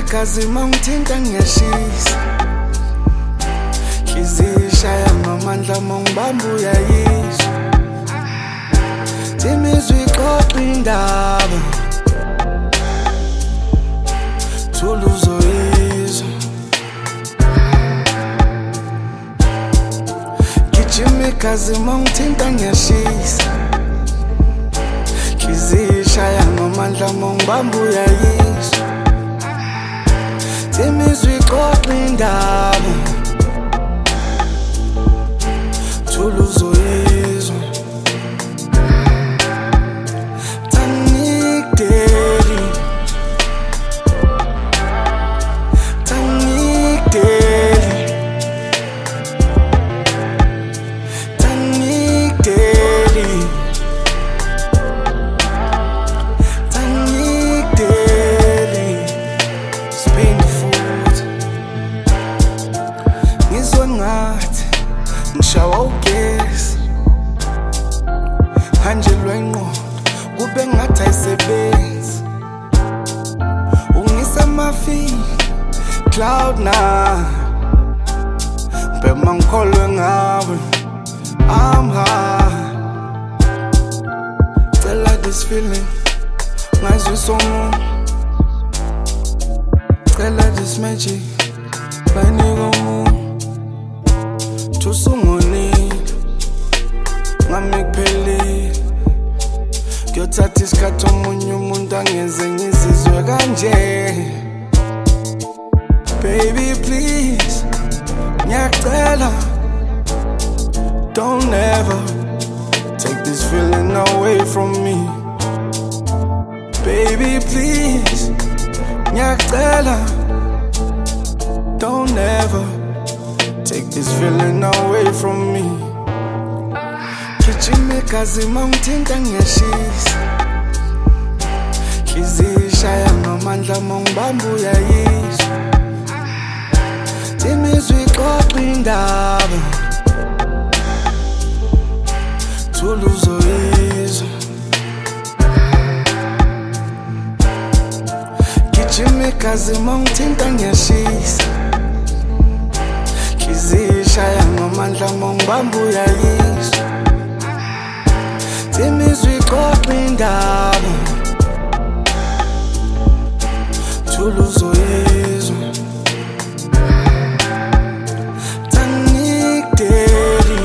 igazi mangithinta ngiyashisa, Nhliziyo ishaya ngamandla mangibamba uyayizwa, imizwa ixoxa indaba, thula uzoyizwa. Gijima igazi mangithinta ngiyashisa, Nhliziyo ishaya ngamandla mangibamba uyayizwa, imizwa ixoxa indaba, thula uzoyizwa. Tangikudeli, tangikudeli, tangikudeli, tangikudeli. Spin food, ngizwa ngathi ngishawa ugesi, hanjelwa ingqondo kube ngathi ayisebenzi, ungisa amafini cloud9, bema ngikholwe ngawe, I'm high. Cela this feeling ngazwe someone, cela this magic bayinika umuntu, tusungoni ngami kuphelile, kuyothatha isikhathi omunye umuntu angenze ngizizwe kanje. Baby please, ngiyacela, don't ever take this feeling away from me. Baby please, ngiyacela, don't ever take this feeling away from me. Gijima igazi mangithinta ngiyashisa, Nhliziyo ishaya ngamandla mangibamba uyayizwa, imizwa ixoxa indaba, thula uzoyizwa. Gijima igazi mangithinta ngiyashisa, Nhliziyo ishaya ngamandla mangibamba uyayizwa, imizwa ixoxa indaba, thula uzoyizwa. Tangikudeli,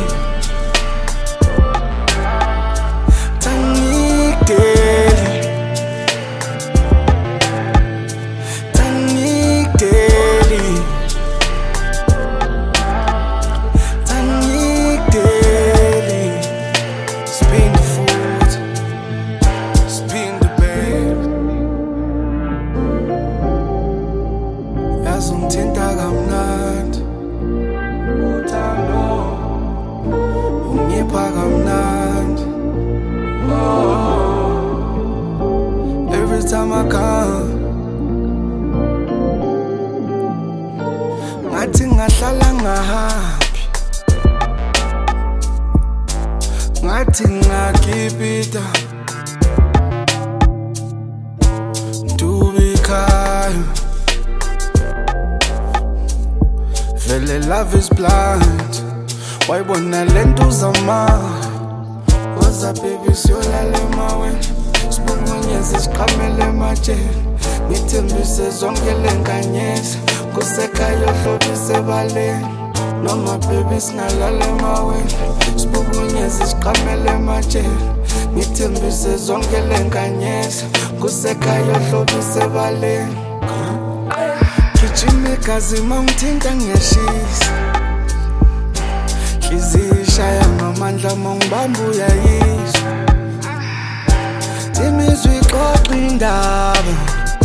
tangikudeli, tangikudeli, tangikudeli. Spin the food, spin the bed, yazungithinta kamnandi, uthando ungipha kamnandi. Every time I come, ngathi ngahlala ngahappy, ngathi ngakipita, ndubikhaya, vele love is blind, wayibona lento uzama. Woza baby siyolala emaweni, sibungunyezi siqhamele ematsheni, ngithembise zonke lenkanyezi, kusekhaya uhlobise ebaleni, noma baby singalala emaweni, sibungunyezi siqhamele ematsheni, ngithembise zonke lenkanyezi, kusekhaya uhlobise ebaleni. Gijima igazi mangithinta ngiyashisa, Nhliziyo ishaya ngamandla mangibamba uyayizwa, imizwa ixoxa indaba,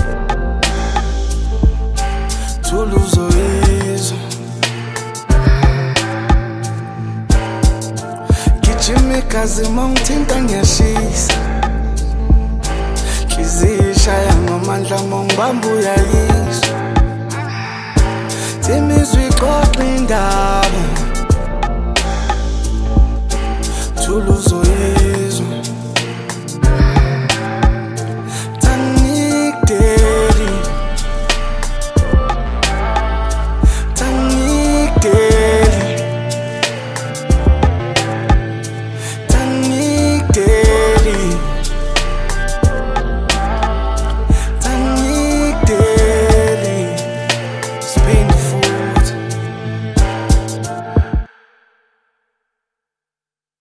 thula uzoyizwa. Gijima igazi mangithinta ngiyashisa, Nhliziyo ishaya ngamandla mangibamba uyayizwa, imizwa ixoxa